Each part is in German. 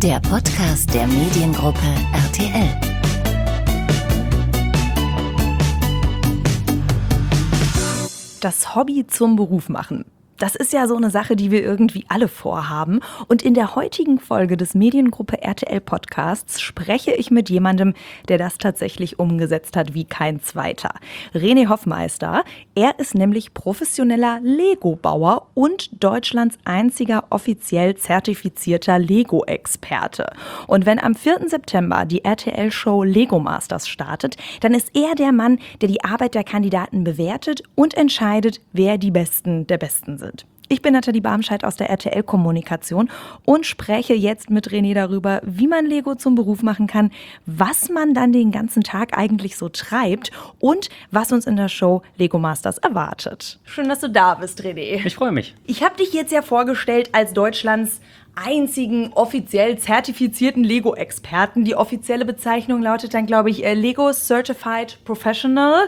Der Podcast der Mediengruppe RTL. Das Hobby zum Beruf machen. Das ist ja so eine Sache, die wir irgendwie alle vorhaben. Und in der heutigen Folge des Mediengruppe RTL Podcasts spreche ich mit jemandem, der das tatsächlich umgesetzt hat wie kein zweiter. René Hoffmeister. Er ist nämlich professioneller Lego-Bauer und Deutschlands einziger offiziell zertifizierter Lego-Experte. Und wenn am 4. September die RTL-Show Lego Masters startet, dann ist er der Mann, der die Arbeit der Kandidaten bewertet und entscheidet, wer die Besten der Besten sind. Ich bin Nathalie Barmscheid aus der RTL-Kommunikation und spreche jetzt mit René darüber, wie man Lego zum Beruf machen kann, was man dann den ganzen Tag eigentlich so treibt und was uns in der Show Lego Masters erwartet. Schön, dass du da bist, René. Ich freue mich. Ich habe dich jetzt ja vorgestellt als Deutschlands einzigen offiziell zertifizierten Lego-Experten. Die offizielle Bezeichnung lautet dann, glaube ich, Lego Certified Professional.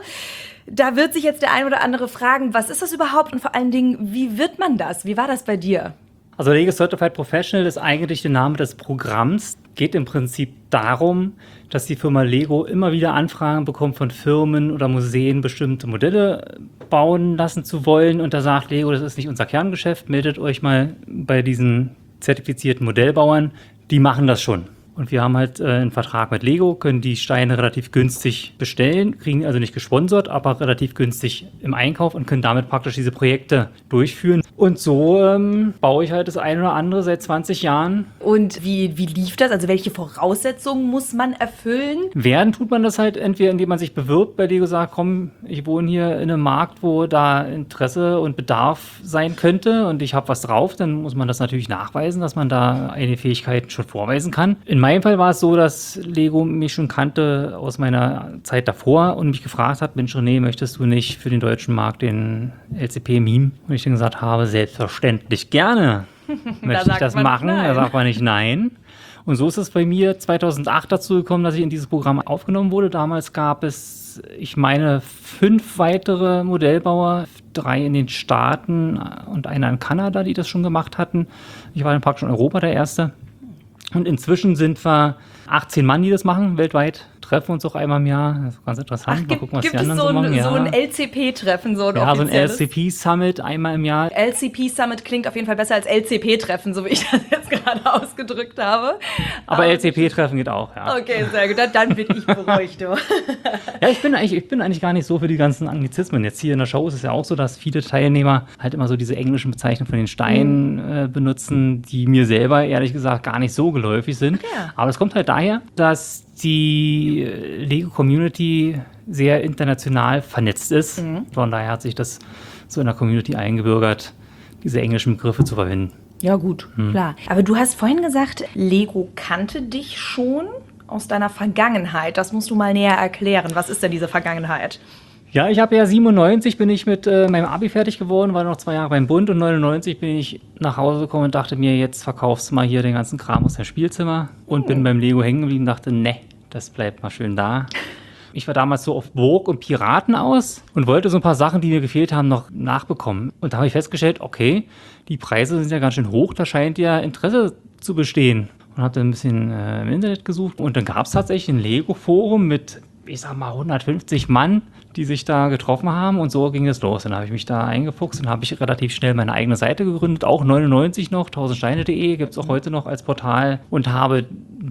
Da wird sich jetzt der ein oder andere fragen, was ist das überhaupt und vor allen Dingen, wie wird man das? Wie war das bei dir? Also Lego Certified Professional ist eigentlich der Name des Programms. Geht im Prinzip darum, dass die Firma Lego immer wieder Anfragen bekommt von Firmen oder Museen, bestimmte Modelle bauen lassen zu wollen. Und da sagt Lego, das ist nicht unser Kerngeschäft, meldet euch mal bei diesen zertifizierten Modellbauern. Die machen das schon. Und wir haben halt einen Vertrag mit Lego, können die Steine relativ günstig bestellen, kriegen also nicht gesponsert, aber relativ günstig im Einkauf und können damit praktisch diese Projekte durchführen. Und so baue ich halt das eine oder andere seit 20 Jahren. Und wie lief das? Also welche Voraussetzungen muss man erfüllen? Werden tut man das halt entweder, indem man sich bewirbt, bei Lego sagt, komm, ich wohne hier in einem Markt, wo da Interesse und Bedarf sein könnte und ich habe was drauf, dann muss man das natürlich nachweisen, dass man da eine Fähigkeit schon vorweisen kann. In meinem Fall war es so, dass Lego mich schon kannte aus meiner Zeit davor und mich gefragt hat, Mensch René, möchtest du nicht für den deutschen Markt den LCP mimen? Und ich dann gesagt habe, selbstverständlich gerne möchte ich das machen. Da sagt man nicht nein. Und so ist es bei mir 2008 dazu gekommen, dass ich in dieses Programm aufgenommen wurde. Damals gab es, ich meine, 5 weitere Modellbauer, 3 in den Staaten und einer in Kanada, die das schon gemacht hatten. Ich war dann praktisch in Europa der Erste. Und inzwischen sind wir 18 Mann, die das machen, weltweit. Treffen uns auch einmal im Jahr. Das ist ganz interessant. Mal gucken, was die anderen so machen. Gibt es so ein LCP-Treffen, so ein offizielles? So ein LCP-Summit einmal im Jahr. LCP-Summit klingt auf jeden Fall besser als LCP-Treffen, so wie ich das jetzt gerade ausgedrückt habe. Aber LCP-Treffen geht auch, ja. Okay, sehr gut. Dann bin ich beruhigt. Ja, ich bin eigentlich gar nicht so für die ganzen Anglizismen. Jetzt hier in der Show ist es ja auch so, dass viele Teilnehmer halt immer so diese englischen Bezeichnungen von den Steinen benutzen, die mir selber, ehrlich gesagt, gar nicht so geläufig sind. Okay. Aber es kommt halt daher, dass die Lego-Community sehr international vernetzt ist. Von daher hat sich das so in der Community eingebürgert, diese englischen Begriffe zu verwenden. Ja gut, klar. Aber du hast vorhin gesagt, Lego kannte dich schon aus deiner Vergangenheit. Das musst du mal näher erklären. Was ist denn diese Vergangenheit? Ja, ich habe ja 97 bin ich mit meinem Abi fertig geworden, war noch 2 Jahre beim Bund und 99 bin ich nach Hause gekommen und dachte mir, jetzt verkaufst du mal hier den ganzen Kram aus deinem Spielzimmer und bin beim Lego hängen geblieben und dachte, ne, das bleibt mal schön da. Ich war damals so auf Burg und Piraten aus und wollte so ein paar Sachen, die mir gefehlt haben, noch nachbekommen. Und da habe ich festgestellt, okay, die Preise sind ja ganz schön hoch, da scheint ja Interesse zu bestehen. Und habe dann ein bisschen im Internet gesucht und dann gab es tatsächlich ein Lego-Forum mit, ich sag mal, 150 Mann, die sich da getroffen haben und so ging es los. Dann habe ich mich da eingefuchst und habe ich relativ schnell meine eigene Seite gegründet, auch 99 noch, 1000steine.de gibt es auch heute noch als Portal und habe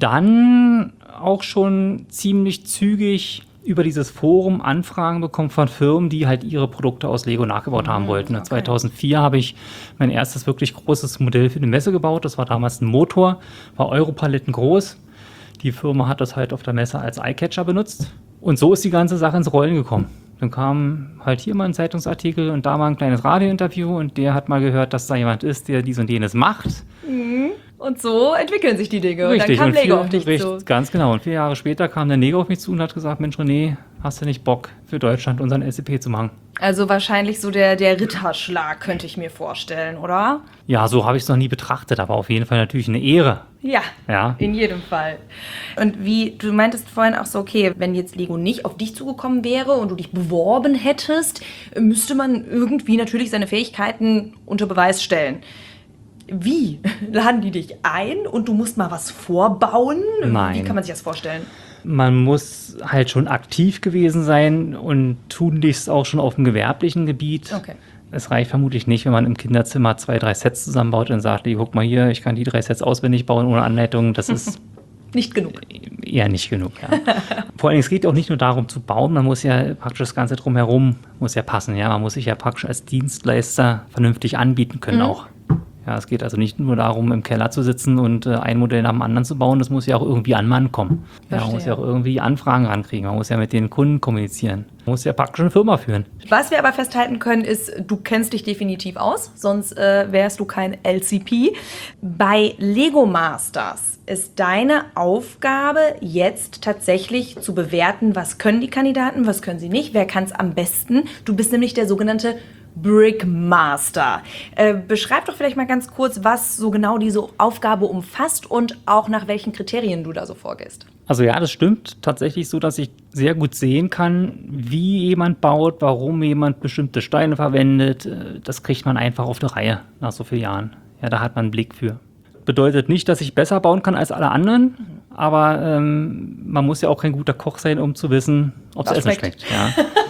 dann auch schon ziemlich zügig über dieses Forum Anfragen bekommen von Firmen, die halt ihre Produkte aus Lego nachgebaut haben wollten. Okay. 2004 habe ich mein erstes wirklich großes Modell für eine Messe gebaut. Das war damals ein Motor, war Europaletten groß. Die Firma hat das halt auf der Messe als Eyecatcher benutzt. Und so ist die ganze Sache ins Rollen gekommen. Dann kam halt hier mal ein Zeitungsartikel und da mal ein kleines Radiointerview und der hat mal gehört, dass da jemand ist, der dies und jenes macht. Und so entwickeln sich die Dinge. Richtig. Und dann kam Lego auf dich zu. Ganz genau. Und 4 Jahre später kam der Lego auf mich zu und hat gesagt, Mensch René, hast du nicht Bock für Deutschland unseren LCP zu machen? Also wahrscheinlich so der Ritterschlag, könnte ich mir vorstellen, oder? Ja, so habe ich es noch nie betrachtet, aber auf jeden Fall natürlich eine Ehre. Ja, in jedem Fall. Und wie, du meintest vorhin auch so, okay, wenn jetzt Lego nicht auf dich zugekommen wäre und du dich beworben hättest, müsste man irgendwie natürlich seine Fähigkeiten unter Beweis stellen. Wie? Laden die dich ein und du musst mal was vorbauen? Nein. Wie kann man sich das vorstellen? Man muss halt schon aktiv gewesen sein und tunlichst auch schon auf dem gewerblichen Gebiet. Okay. Es reicht vermutlich nicht, wenn man im Kinderzimmer 2, 3 Sets zusammenbaut und sagt, guck mal hier, ich kann die 3 Sets auswendig bauen ohne Anleitung. Das ist Nicht genug. eher nicht genug. Ja. Vor allem, es geht auch nicht nur darum zu bauen, man muss ja praktisch das Ganze drumherum muss ja passen. Ja? Man muss sich ja praktisch als Dienstleister vernünftig anbieten können auch. Ja, es geht also nicht nur darum, im Keller zu sitzen und ein Modell nach dem anderen zu bauen. Das muss ja auch irgendwie an Mann kommen. Ja, man muss ja auch irgendwie Anfragen rankriegen. Man muss ja mit den Kunden kommunizieren. Man muss ja praktisch eine Firma führen. Was wir aber festhalten können, ist, du kennst dich definitiv aus, sonst wärst du kein LCP. Bei Lego Masters ist deine Aufgabe jetzt tatsächlich zu bewerten, was können die Kandidaten, was können sie nicht, wer kann es am besten. Du bist nämlich der sogenannte Brickmaster. Beschreib doch vielleicht mal ganz kurz, was so genau diese Aufgabe umfasst und auch nach welchen Kriterien du da so vorgehst. Also ja, das stimmt tatsächlich so, dass ich sehr gut sehen kann, wie jemand baut, warum jemand bestimmte Steine verwendet. Das kriegt man einfach auf der Reihe nach so vielen Jahren. Ja, da hat man einen Blick für. Bedeutet nicht, dass ich besser bauen kann als alle anderen, aber man muss ja auch kein guter Koch sein, um zu wissen, ob das Essen schmeckt. Ja.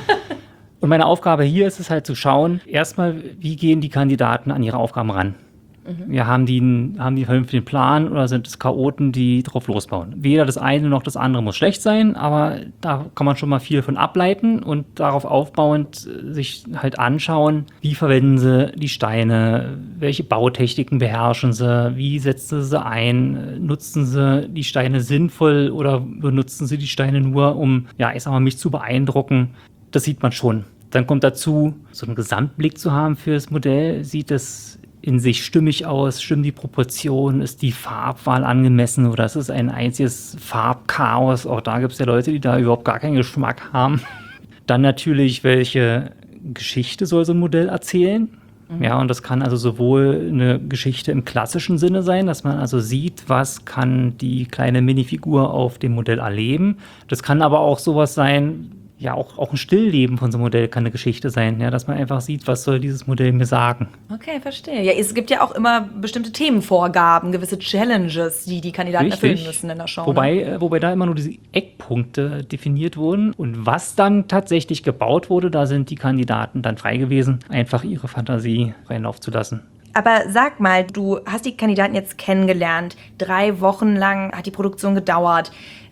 Und meine Aufgabe hier ist es halt zu schauen, erstmal, wie gehen die Kandidaten an ihre Aufgaben ran? Ja, haben die einen vernünftigen Plan oder sind es Chaoten, die drauf losbauen? Weder das eine noch das andere muss schlecht sein, aber da kann man schon mal viel von ableiten und darauf aufbauend sich halt anschauen, wie verwenden sie die Steine, welche Bautechniken beherrschen sie, wie setzen sie ein, nutzen sie die Steine sinnvoll oder benutzen sie die Steine nur, um, ja, ich sag mal, mich zu beeindrucken. Das sieht man schon. Dann kommt dazu, so einen Gesamtblick zu haben für das Modell. Sieht es in sich stimmig aus? Stimmen die Proportionen? Ist die Farbwahl angemessen oder ist es ein einziges Farbchaos? Auch da gibt es ja Leute, die da überhaupt gar keinen Geschmack haben. Dann natürlich, welche Geschichte soll so ein Modell erzählen? Ja, und das kann also sowohl eine Geschichte im klassischen Sinne sein, dass man also sieht, was kann die kleine Minifigur auf dem Modell erleben. Das kann aber auch sowas sein, ja, auch ein Stillleben von so einem Modell kann eine Geschichte sein, ja, dass man einfach sieht, was soll dieses Modell mir sagen. Okay, verstehe. Ja, es gibt ja auch immer bestimmte Themenvorgaben, gewisse Challenges, die die Kandidaten erfüllen müssen in der Show. Wobei da immer nur diese Eckpunkte definiert wurden und was dann tatsächlich gebaut wurde, da sind die Kandidaten dann frei gewesen, einfach ihre Fantasie freien Lauf zu lassen. Aber sag mal, du hast die Kandidaten jetzt kennengelernt, 3 Wochen lang hat die Produktion gedauert.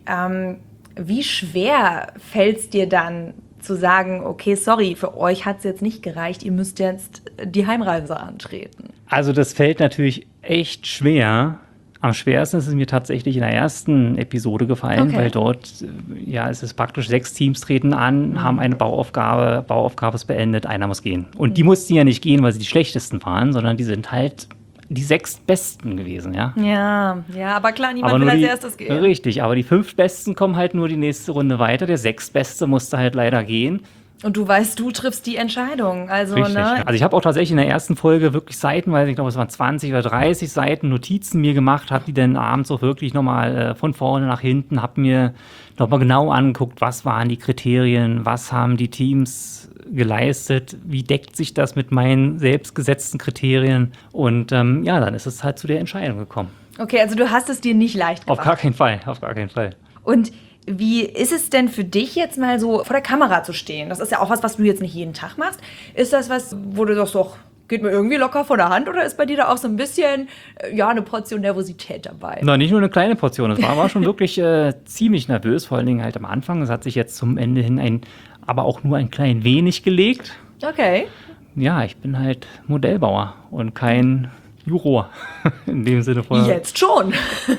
Wie schwer fällt es dir dann zu sagen, okay, sorry, für euch hat es jetzt nicht gereicht, ihr müsst jetzt die Heimreise antreten? Also das fällt natürlich echt schwer. Am schwersten ist es mir tatsächlich in der ersten Episode gefallen, weil dort, ja, es ist praktisch 6 Teams treten an, haben eine Bauaufgabe ist beendet, einer muss gehen. Und die mussten ja nicht gehen, weil sie die schlechtesten waren, sondern die sind halt die 6 Besten gewesen, ja. Ja, aber klar, niemand will als erstes gehen. Richtig, aber die 5 Besten kommen halt nur die nächste Runde weiter. Der 6. Beste musste halt leider gehen. Und du weißt, du triffst die Entscheidung. Also, richtig, ne? Also ich habe auch tatsächlich in der ersten Folge wirklich seitenweise, ich glaube es waren 20 oder 30 Seiten Notizen mir gemacht, habe die dann abends auch wirklich nochmal von vorne nach hinten, habe mir nochmal genau angeguckt, was waren die Kriterien, was haben die Teams geleistet, wie deckt sich das mit meinen selbstgesetzten Kriterien und ja, dann ist es halt zu der Entscheidung gekommen. Okay, also du hast es dir nicht leicht gemacht. Auf gar keinen Fall. Und wie ist es denn für dich jetzt mal so vor der Kamera zu stehen? Das ist ja auch was du jetzt nicht jeden Tag machst. Ist das was, wo du sagst, doch, geht mir irgendwie locker von der Hand oder ist bei dir da auch so ein bisschen, ja, eine Portion Nervosität dabei? Nein, nicht nur eine kleine Portion. Es war schon wirklich ziemlich nervös, vor allen Dingen halt am Anfang. Es hat sich jetzt zum Ende hin aber auch nur ein klein wenig gelegt. Okay. Ja, ich bin halt Modellbauer und kein Juror in dem Sinne von. Jetzt schon.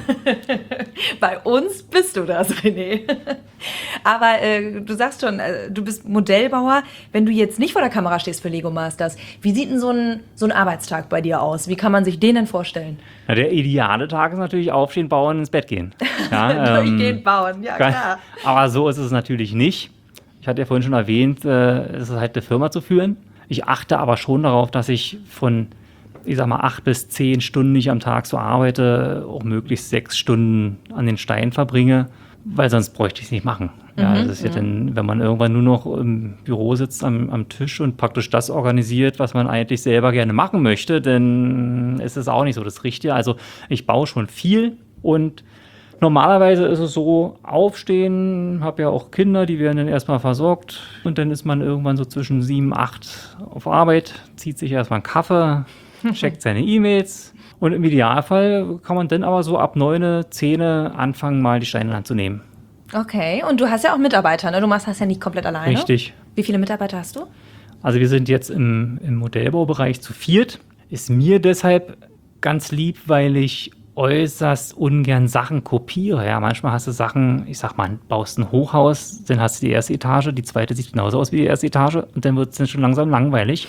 Bei uns bist du das, René. Aber du sagst schon, du bist Modellbauer. Wenn du jetzt nicht vor der Kamera stehst für Lego Masters, wie sieht denn so ein Arbeitstag bei dir aus? Wie kann man sich den denn vorstellen? Na, der ideale Tag ist natürlich aufstehen, bauen, ins Bett gehen. Ja, durchgehend bauen, ja klar. Aber so ist es natürlich nicht. Ich hatte ja vorhin schon erwähnt, es ist halt eine Firma zu führen. Ich achte aber schon darauf, dass ich von 8 bis 10 Stunden, die ich am Tag so arbeite, auch möglichst 6 Stunden an den Steinen verbringe, weil sonst bräuchte ich es nicht machen. Ja, das ist ja dann, wenn man irgendwann nur noch im Büro sitzt am Tisch und praktisch das organisiert, was man eigentlich selber gerne machen möchte, dann ist es auch nicht so das Richtige. Also ich baue schon viel und normalerweise ist es so, aufstehen, habe ja auch Kinder, die werden dann erstmal versorgt und dann ist man irgendwann so zwischen 7, 8 auf Arbeit, zieht sich erstmal einen Kaffee, checkt seine E-Mails und im Idealfall kann man dann aber so ab 9, 10 anfangen, mal die Steine in die Hand zu nehmen. Okay, und du hast ja auch Mitarbeiter, ne? Du machst das ja nicht komplett alleine. Richtig. Wie viele Mitarbeiter hast du? Also wir sind jetzt im Modellbaubereich zu 4. Ist mir deshalb ganz lieb, weil ich äußerst ungern Sachen kopiere. Ja, manchmal hast du Sachen, ich sag mal, baust ein Hochhaus, dann hast du die erste Etage, die zweite sieht genauso aus wie die erste Etage und dann wird es dann schon langsam langweilig.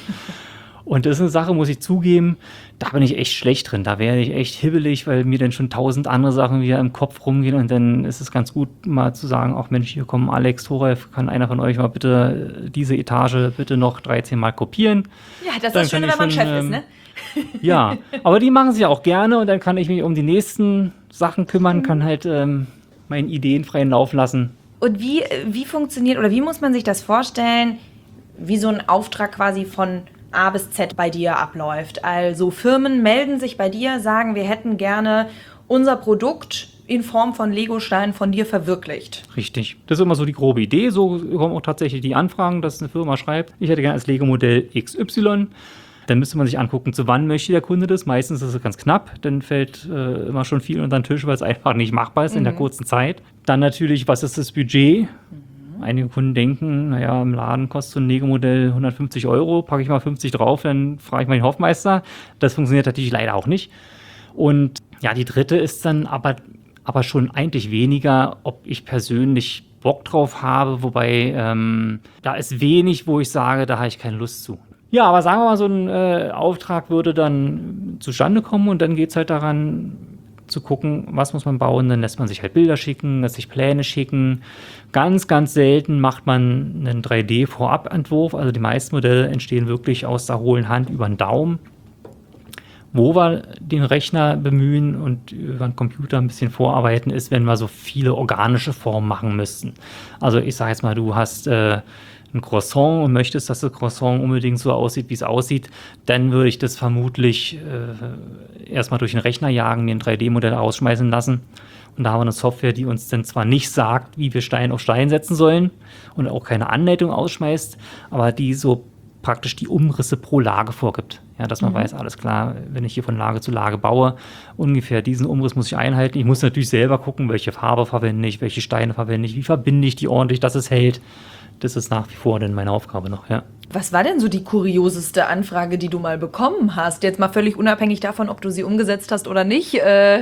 Und das ist eine Sache, muss ich zugeben, da bin ich echt schlecht drin. Da werde ich echt hibbelig, weil mir dann schon 1000 andere Sachen wieder im Kopf rumgehen. Und dann ist es ganz gut, mal zu sagen, auch Mensch, hier kommen Alex, Thoralf, kann einer von euch mal bitte diese Etage bitte noch 13 Mal kopieren? Ja, das ist das Schöne, wenn man Chef ist, ne? Ja, aber die machen es ja auch gerne und dann kann ich mich um die nächsten Sachen kümmern, kann halt meinen Ideen freien Lauf lassen. Und wie funktioniert oder wie muss man sich das vorstellen, wie so ein Auftrag quasi von A bis Z bei dir abläuft? Also Firmen melden sich bei dir, sagen, wir hätten gerne unser Produkt in Form von Legosteinen von dir verwirklicht. Richtig. Das ist immer so die grobe Idee. So kommen auch tatsächlich die Anfragen, dass eine Firma schreibt, ich hätte gerne als Lego-Modell XY. Dann müsste man sich angucken, zu wann möchte der Kunde das. Meistens ist es ganz knapp, dann fällt immer schon viel unter den Tisch, weil es einfach nicht machbar ist in der kurzen Zeit. Dann natürlich, was ist das Budget? Einige Kunden denken, naja, im Laden kostet so ein Lego-Modell 150 €, packe ich mal 50 drauf, dann frage ich mal den Hofmeister. Das funktioniert natürlich leider auch nicht. Und ja, die dritte ist dann aber schon eigentlich weniger, ob ich persönlich Bock drauf habe, wobei da ist wenig, wo ich sage, da habe ich keine Lust zu. Ja, aber sagen wir mal, so ein Auftrag würde dann zustande kommen und dann geht es halt daran zu gucken, was muss man bauen. Dann lässt man sich halt Bilder schicken, lässt sich Pläne schicken. Ganz, ganz selten macht man einen 3D-Vorabentwurf. Also die meisten Modelle entstehen wirklich aus der hohlen Hand über den Daumen. Wo wir den Rechner bemühen und über den Computer ein bisschen vorarbeiten, ist, wenn wir so viele organische Formen machen müssten. Also ich sage jetzt mal, du hast ein Croissant und möchtest, dass das Croissant unbedingt so aussieht, wie es aussieht, dann würde ich das vermutlich erstmal durch den Rechner jagen, mir ein 3D-Modell ausschmeißen lassen. Und da haben wir eine Software, die uns dann zwar nicht sagt, wie wir Stein auf Stein setzen sollen und auch keine Anleitung ausschmeißt, aber die so praktisch die Umrisse pro Lage vorgibt. Ja, dass man weiß, alles klar, wenn ich hier von Lage zu Lage baue, ungefähr diesen Umriss muss ich einhalten. Ich muss natürlich selber gucken, welche Farbe verwende ich, welche Steine verwende ich, wie verbinde ich die ordentlich, dass es hält. Das ist nach wie vor denn meine Aufgabe noch, ja. Was war denn so die kurioseste Anfrage, die du mal bekommen hast? Jetzt mal völlig unabhängig davon, ob du sie umgesetzt hast oder nicht.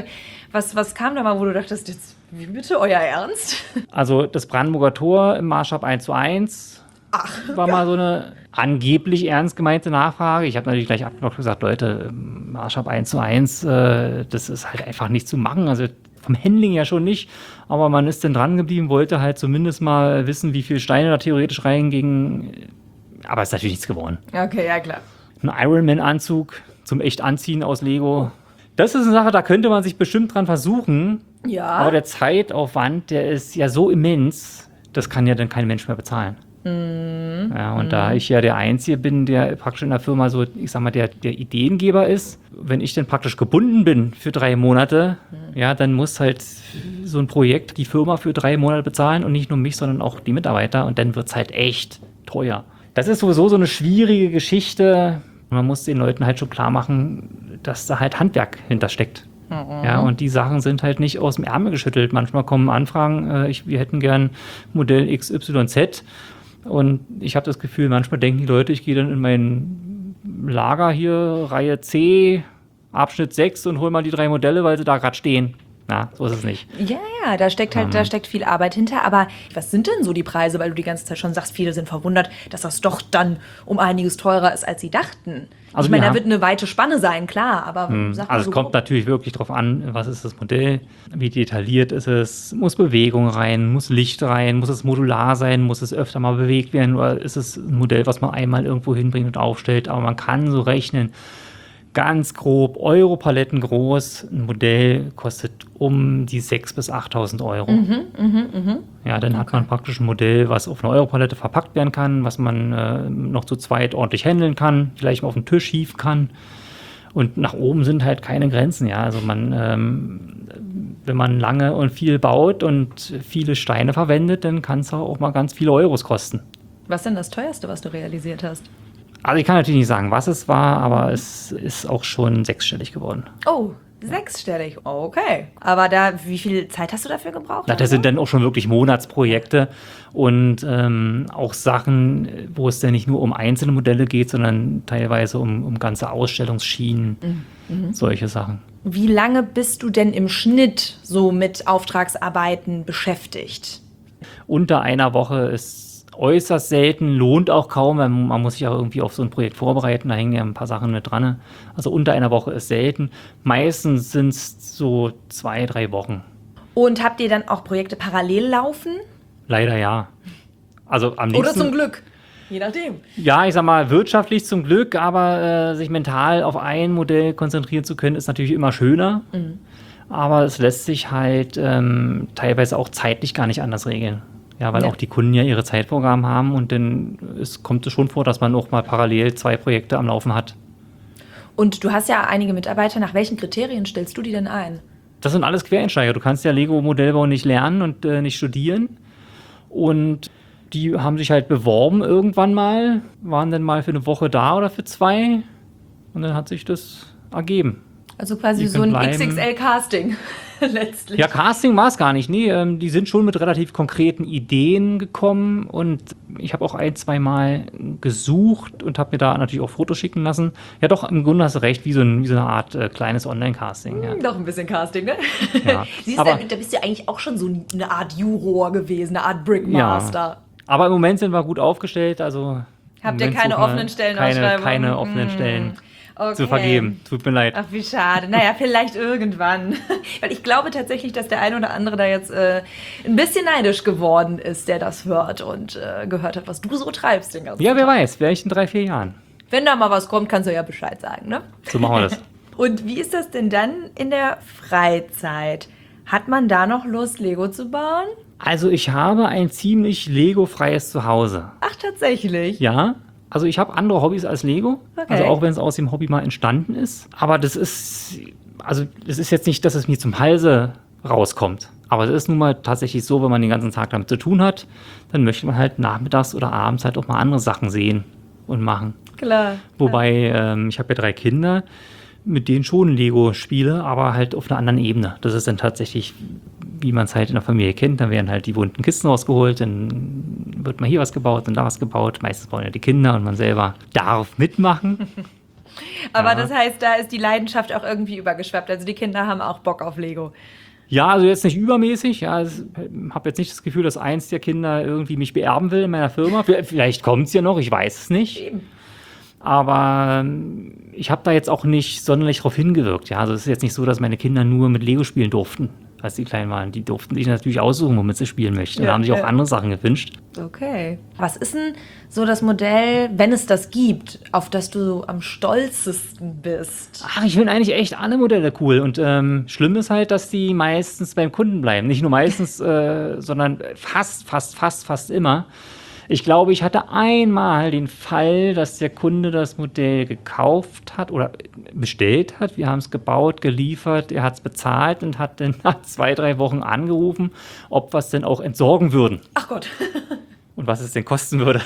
Was kam da mal, wo du dachtest, jetzt, wie bitte, euer Ernst? Also das Brandenburger Tor im Maßstab 1:1 war mal so eine angeblich ernst gemeinte Nachfrage. Ich habe natürlich gleich abgeblockt und gesagt, Leute, Maßstab 1:1, das ist halt einfach nicht zu machen. Also vom Handling ja schon nicht, aber man ist dann dran geblieben, wollte halt zumindest mal wissen, wie viele Steine da theoretisch reingingen. Aber es ist natürlich nichts geworden. Okay, ja klar. Ein Ironman-Anzug zum echt Anziehen aus Lego. Das ist eine Sache, da könnte man sich bestimmt dran versuchen. Ja. Aber der Zeitaufwand, der ist ja so immens, das kann ja dann kein Mensch mehr bezahlen. Ja, und da ich ja der Einzige bin, der praktisch in der Firma so, ich sag mal, der Ideengeber ist, wenn ich dann praktisch gebunden bin für 3 Monate, ja, dann muss halt so ein Projekt die Firma für 3 Monate bezahlen und nicht nur mich, sondern auch die Mitarbeiter und dann wird es halt echt teuer. Das ist sowieso so eine schwierige Geschichte. Man muss den Leuten halt schon klar machen, dass da halt Handwerk hintersteckt. Ja, und die Sachen sind halt nicht aus dem Ärmel geschüttelt. Manchmal kommen Anfragen, wir hätten gern Modell XYZ. Und ich habe das Gefühl, manchmal denken die Leute, ich gehe dann in mein Lager hier, Reihe C, Abschnitt 6 und hole mal die 3 Modelle, weil sie da gerade stehen. Na, so ist es nicht. Ja, da steckt viel Arbeit hinter. Aber was sind denn so die Preise? Weil du die ganze Zeit schon sagst, viele sind verwundert, dass das doch dann um einiges teurer ist, als sie dachten. Also ich meine, da wird eine weite Spanne sein, klar. Aber sag mal also so es kommt natürlich wirklich drauf an, was ist das Modell, wie detailliert ist es, muss Bewegung rein, muss Licht rein, muss es modular sein, muss es öfter mal bewegt werden oder ist es ein Modell, was man einmal irgendwo hinbringt und aufstellt. Aber man kann so rechnen, ganz grob Europaletten groß. Ein Modell kostet um die 6.000 bis 8.000 Euro. Ja, dann hat man praktisch ein Modell, was auf eine Europalette verpackt werden kann, was man noch zu zweit ordentlich handeln kann, vielleicht mal auf den Tisch hieven kann. Und nach oben sind halt keine Grenzen. Ja, also wenn man lange und viel baut und viele Steine verwendet, dann kann es auch mal ganz viele Euros kosten. Was ist denn das teuerste, was du realisiert hast? Also ich kann natürlich nicht sagen, was es war, aber es ist auch schon sechsstellig geworden. Oh, sechsstellig, okay. Aber wie viel Zeit hast du dafür gebraucht? Das sind dann auch schon wirklich Monatsprojekte und auch Sachen, wo es dann nicht nur um einzelne Modelle geht, sondern teilweise um ganze Ausstellungsschienen, solche Sachen. Wie lange bist du denn im Schnitt so mit Auftragsarbeiten beschäftigt? Unter einer Woche ist äußerst selten, lohnt auch kaum, weil man muss sich auch irgendwie auf so ein Projekt vorbereiten, da hängen ja ein paar Sachen mit dran. Also unter einer Woche ist selten. Meistens sind es so 2-3 Wochen. Und habt ihr dann auch Projekte parallel laufen? Leider ja. Also am liebsten, oder zum Glück? Je nachdem. Ja, ich sag mal, wirtschaftlich zum Glück, aber sich mental auf ein Modell konzentrieren zu können, ist natürlich immer schöner. Aber es lässt sich halt teilweise auch zeitlich gar nicht anders regeln. Ja, weil auch die Kunden ja ihre Zeitvorgaben haben und dann kommt es schon vor, dass man auch mal parallel 2 Projekte am Laufen hat. Und du hast ja einige Mitarbeiter. Nach welchen Kriterien stellst du die denn ein? Das sind alles Quereinsteiger. Du kannst ja Lego-Modellbau nicht lernen und nicht studieren. Und die haben sich halt beworben irgendwann mal, waren dann mal für eine Woche da oder für 2 und dann hat sich das ergeben. Also quasi so ein XXL-Casting letztlich. Ja, Casting war es gar nicht. Nee, die sind schon mit relativ konkreten Ideen gekommen und ich habe auch 1-2 Mal gesucht und habe mir da natürlich auch Fotos schicken lassen. Ja doch, im Grunde hast du recht, wie so eine Art kleines Online-Casting. Ja. Doch ein bisschen Casting, ne? Ja. Siehst du, da bist du ja eigentlich auch schon so eine Art Juror gewesen, eine Art Brickmaster. Ja. Aber im Moment sind wir gut aufgestellt, also habt ihr keine offenen Stellenausschreibungen? Keine offenen Stellen. Okay. Zu vergeben. Tut mir leid. Ach, wie schade. Naja, vielleicht irgendwann. Weil ich glaube tatsächlich, dass der eine oder andere da jetzt ein bisschen neidisch geworden ist, der das hört und gehört hat, was du so treibst den ganzen Ja, wer Tag. weiß, vielleicht in 3-4 Jahren. Wenn da mal was kommt, kannst du ja Bescheid sagen, ne? So machen wir das. Und wie ist das denn dann in der Freizeit? Hat man da noch Lust, Lego zu bauen? Also ich habe ein ziemlich Lego-freies Zuhause. Ach, tatsächlich? Ja. Also ich habe andere Hobbys als Lego, Okay. also auch wenn es aus dem Hobby mal entstanden ist. Aber das ist jetzt nicht, dass es mir zum Halse rauskommt. Aber es ist nun mal tatsächlich so, wenn man den ganzen Tag damit zu tun hat, dann möchte man halt nachmittags oder abends halt auch mal andere Sachen sehen und machen. Klar. Wobei, ich habe ja 3 Kinder, mit denen schon Lego spiele, aber halt auf einer anderen Ebene. Das ist dann tatsächlich, wie man es halt in der Familie kennt, dann werden halt die bunten Kisten rausgeholt, dann wird mal hier was gebaut und da was gebaut. Meistens bauen ja die Kinder und man selber darf mitmachen. Aber das heißt, da ist die Leidenschaft auch irgendwie übergeschwappt. Also die Kinder haben auch Bock auf Lego. Ja, also jetzt nicht übermäßig. Ja, ich habe jetzt nicht das Gefühl, dass eins der Kinder irgendwie mich beerben will in meiner Firma. Vielleicht kommt es ja noch, ich weiß es nicht. Eben. Aber ich habe da jetzt auch nicht sonderlich drauf hingewirkt. Ja, also es ist jetzt nicht so, dass meine Kinder nur mit Lego spielen durften, als die klein waren. Die durften sich natürlich aussuchen, womit sie spielen möchten. Da haben sich auch andere Sachen gewünscht. Okay. Was ist denn so das Modell, wenn es das gibt, auf das du am stolzesten bist? Ach, ich finde eigentlich echt alle Modelle cool. Und schlimm ist halt, dass die meistens beim Kunden bleiben. Nicht nur meistens, sondern fast immer. Ich glaube, ich hatte einmal den Fall, dass der Kunde das Modell gekauft hat oder bestellt hat. Wir haben es gebaut, geliefert, er hat es bezahlt und hat dann nach 2-3 Wochen angerufen, ob wir es denn auch entsorgen würden. Ach Gott. Und was es denn kosten würde.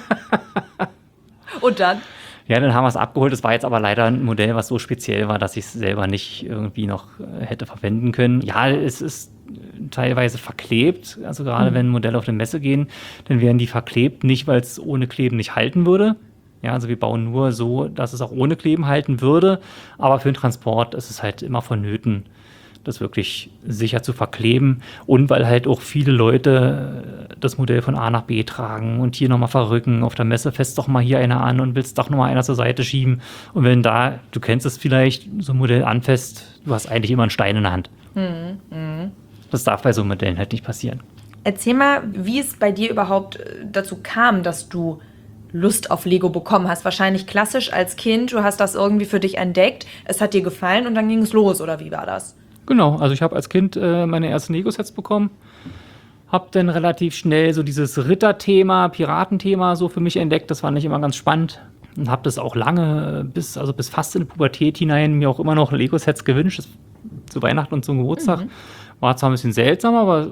Und dann? Ja, dann haben wir es abgeholt. Das war jetzt aber leider ein Modell, was so speziell war, dass ich es selber nicht irgendwie noch hätte verwenden können. Ja, es ist teilweise verklebt. Also gerade wenn Modelle auf eine Messe gehen, dann werden die verklebt. Nicht, weil es ohne Kleben nicht halten würde. Ja, also wir bauen nur so, dass es auch ohne Kleben halten würde. Aber für den Transport ist es halt immer vonnöten, das wirklich sicher zu verkleben. Und weil halt auch viele Leute das Modell von A nach B tragen und hier nochmal verrücken. Auf der Messe fest doch mal hier einer an und willst doch nochmal einer zur Seite schieben. Und wenn da, du kennst es vielleicht, so ein Modell anfasst, du hast eigentlich immer einen Stein in der Hand. Das darf bei so Modellen halt nicht passieren. Erzähl mal, wie es bei dir überhaupt dazu kam, dass du Lust auf Lego bekommen hast? Wahrscheinlich klassisch als Kind, du hast das irgendwie für dich entdeckt, es hat dir gefallen und dann ging es los, oder wie war das? Genau, also ich habe als Kind meine ersten Lego-Sets bekommen, habe dann relativ schnell so dieses Ritterthema, Piratenthema so für mich entdeckt, das fand ich immer ganz spannend und habe das auch lange, bis fast in die Pubertät hinein, mir auch immer noch Lego-Sets gewünscht, zu Weihnachten und zum Geburtstag. War zwar ein bisschen seltsam, aber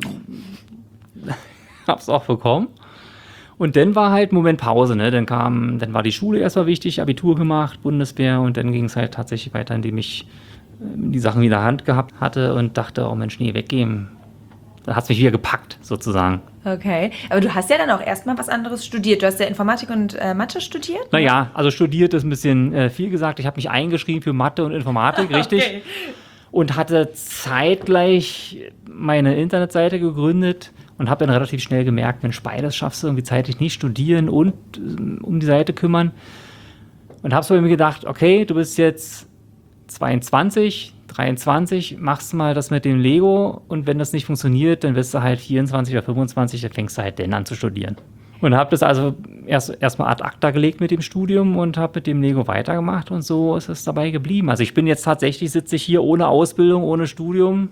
habe es auch bekommen. Und dann war halt Moment Pause, ne? Dann war die Schule erstmal wichtig, Abitur gemacht, Bundeswehr und dann ging es halt tatsächlich weiter, indem ich die Sachen wieder in der Hand gehabt hatte und dachte, oh Mensch, nee, weggehen. Da hat es mich wieder gepackt, sozusagen. Okay, aber du hast ja dann auch erstmal was anderes studiert. Du hast ja Informatik und Mathe studiert? Naja, also studiert ist ein bisschen viel gesagt. Ich habe mich eingeschrieben für Mathe und Informatik, richtig. Okay. Und hatte zeitgleich meine Internetseite gegründet und habe dann relativ schnell gemerkt, Mensch, beides schaffst du irgendwie zeitlich nicht, studieren und um die Seite kümmern. Und habe so bei mir gedacht, okay, du bist jetzt 22, 23, machst mal das mit dem Lego und wenn das nicht funktioniert, dann wirst du halt 24 oder 25, dann fängst du halt dann an zu studieren. Und habe das also erstmal ad acta gelegt mit dem Studium und habe mit dem Lego weitergemacht und so ist es dabei geblieben. Also ich bin jetzt tatsächlich, sitze ich hier ohne Ausbildung, ohne Studium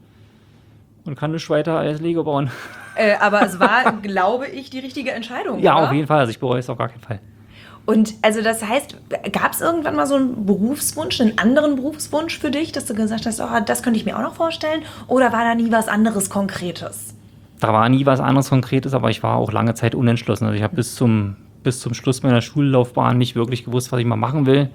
und kann nicht weiter als Lego bauen. Aber es war, glaube ich, die richtige Entscheidung, Ja, oder? auf jeden Fall. Also ich bereue es auf gar keinen Fall. Und also das heißt, gab es irgendwann mal so einen Berufswunsch, einen anderen Berufswunsch für dich, dass du gesagt hast, oh, das könnte ich mir auch noch vorstellen? Oder war da nie was anderes Konkretes? Da war nie was anderes Konkretes, aber ich war auch lange Zeit unentschlossen. Also ich habe bis zum Schluss meiner Schullaufbahn nicht wirklich gewusst, was ich mal machen will.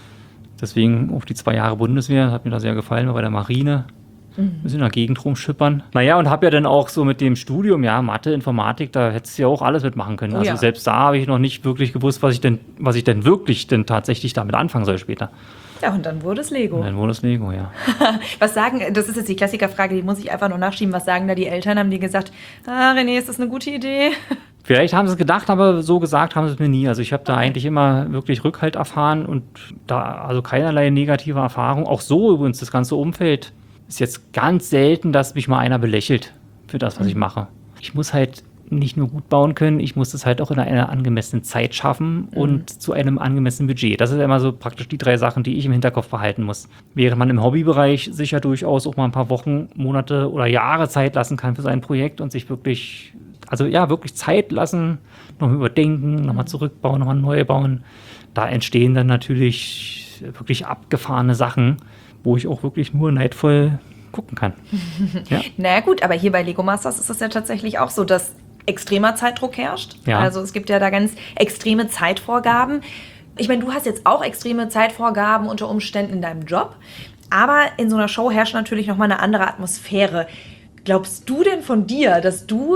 Deswegen auch die 2 Jahre Bundeswehr, hat mir da sehr gefallen, war bei der Marine. Ein bisschen in der Gegend rumschippern. Naja, und habe ja dann auch so mit dem Studium, ja, Mathe, Informatik, da hättest du ja auch alles mitmachen können. Also selbst da habe ich noch nicht wirklich gewusst, was ich denn wirklich denn tatsächlich damit anfangen soll später. Ja, und dann wurde es Lego. Und dann wurde es Lego, ja. Was sagen, das ist jetzt die Klassikerfrage, die muss ich einfach noch nachschieben, was sagen da die Eltern? Haben die gesagt, René, ist das eine gute Idee? Vielleicht haben sie es gedacht, aber so gesagt haben sie es mir nie. Also ich habe da eigentlich immer wirklich Rückhalt erfahren und da also keinerlei negative Erfahrung. Auch so übrigens das ganze Umfeld ist jetzt ganz selten, dass mich mal einer belächelt für das, was ich mache. Ich muss halt nicht nur gut bauen können, ich muss das halt auch in einer angemessenen Zeit schaffen und zu einem angemessenen Budget. Das ist immer so praktisch die 3 Sachen, die ich im Hinterkopf behalten muss. Während man im Hobbybereich sicher durchaus auch mal ein paar Wochen, Monate oder Jahre Zeit lassen kann für sein Projekt und sich wirklich, also ja, wirklich Zeit lassen, nochmal überdenken, nochmal zurückbauen, nochmal neu bauen. Da entstehen dann natürlich wirklich abgefahrene Sachen, wo ich auch wirklich nur neidvoll gucken kann. Ja. Naja gut, aber hier bei Lego Masters ist es ja tatsächlich auch so, dass extremer Zeitdruck herrscht. Ja. Also es gibt ja da ganz extreme Zeitvorgaben. Ich meine, du hast jetzt auch extreme Zeitvorgaben unter Umständen in deinem Job, aber in so einer Show herrscht natürlich nochmal eine andere Atmosphäre. Glaubst du denn von dir, dass du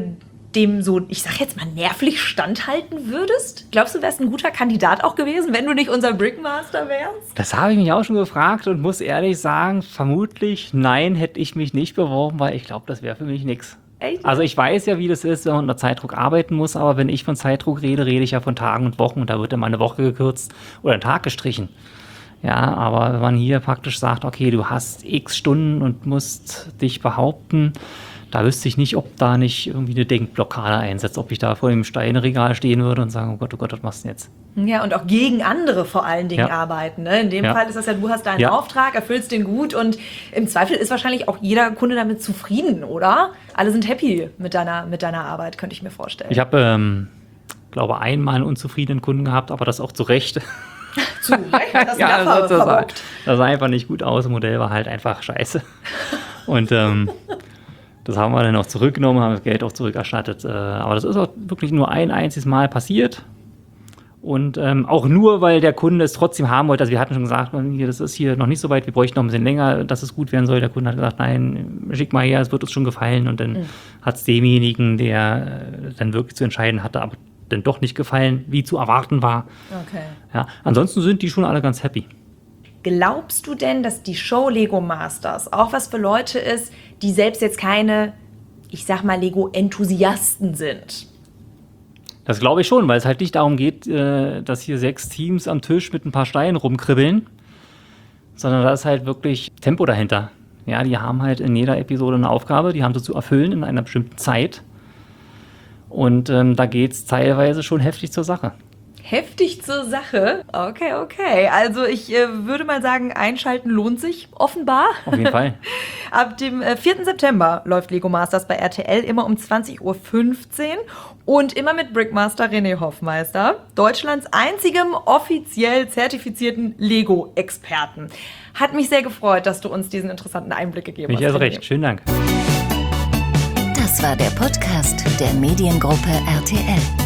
dem so, ich sag jetzt mal, nervlich standhalten würdest? Glaubst du, wärst ein guter Kandidat auch gewesen, wenn du nicht unser Brickmaster wärst? Das habe ich mich auch schon gefragt und muss ehrlich sagen, vermutlich nein, hätte ich mich nicht beworben, weil ich glaube, das wäre für mich nichts. Echt? Also ich weiß ja, wie das ist, wenn man unter Zeitdruck arbeiten muss, aber wenn ich von Zeitdruck rede, rede ich ja von Tagen und Wochen und da wird dann mal eine Woche gekürzt oder ein Tag gestrichen. Ja, aber wenn man hier praktisch sagt, okay, du hast x Stunden und musst dich behaupten, da wüsste ich nicht, ob da nicht irgendwie eine Denkblockade einsetzt, ob ich da vor dem Steinregal stehen würde und sagen, oh Gott, was machst du denn jetzt? Ja, und auch gegen andere vor allen Dingen arbeiten. Ne? In dem Fall ist das ja, du hast deinen Auftrag, erfüllst den gut und im Zweifel ist wahrscheinlich auch jeder Kunde damit zufrieden, oder? Alle sind happy mit deiner Arbeit, könnte ich mir vorstellen. Ich habe, glaube einmal einen unzufriedenen Kunden gehabt, aber das auch zu Recht. Zu Recht? Das Ja, das sah einfach nicht gut aus. Das Modell war halt einfach scheiße. Und das haben wir dann auch zurückgenommen, haben das Geld auch zurückerstattet. Aber das ist auch wirklich nur ein einziges Mal passiert. Und auch nur, weil der Kunde es trotzdem haben wollte. Also wir hatten schon gesagt, das ist hier noch nicht so weit, wir bräuchten noch ein bisschen länger, dass es gut werden soll. Der Kunde hat gesagt, nein, schick mal her, es wird uns schon gefallen. Und dann hat es demjenigen, der dann wirklich zu entscheiden hatte, aber dann doch nicht gefallen, wie zu erwarten war. Okay. Ja, ansonsten sind die schon alle ganz happy. Glaubst du denn, dass die Show Lego Masters auch was für Leute ist, die selbst jetzt keine, ich sag mal, Lego-Enthusiasten sind? Das glaube ich schon, weil es halt nicht darum geht, dass hier 6 Teams am Tisch mit ein paar Steinen rumkribbeln, sondern da ist halt wirklich Tempo dahinter. Ja, die haben halt in jeder Episode eine Aufgabe, die haben sie zu erfüllen in einer bestimmten Zeit. Und da geht es teilweise schon heftig zur Sache. Heftig zur Sache? Okay. Also ich würde mal sagen, einschalten lohnt sich offenbar. Auf jeden Fall. Ab dem 4. September läuft Lego Masters bei RTL immer um 20.15 Uhr und immer mit Brickmaster René Hoffmeister, Deutschlands einzigem offiziell zertifizierten Lego-Experten. Hat mich sehr gefreut, dass du uns diesen interessanten Einblick gegeben hast. Ich also recht. Schönen Dank. Das war der Podcast der Mediengruppe RTL.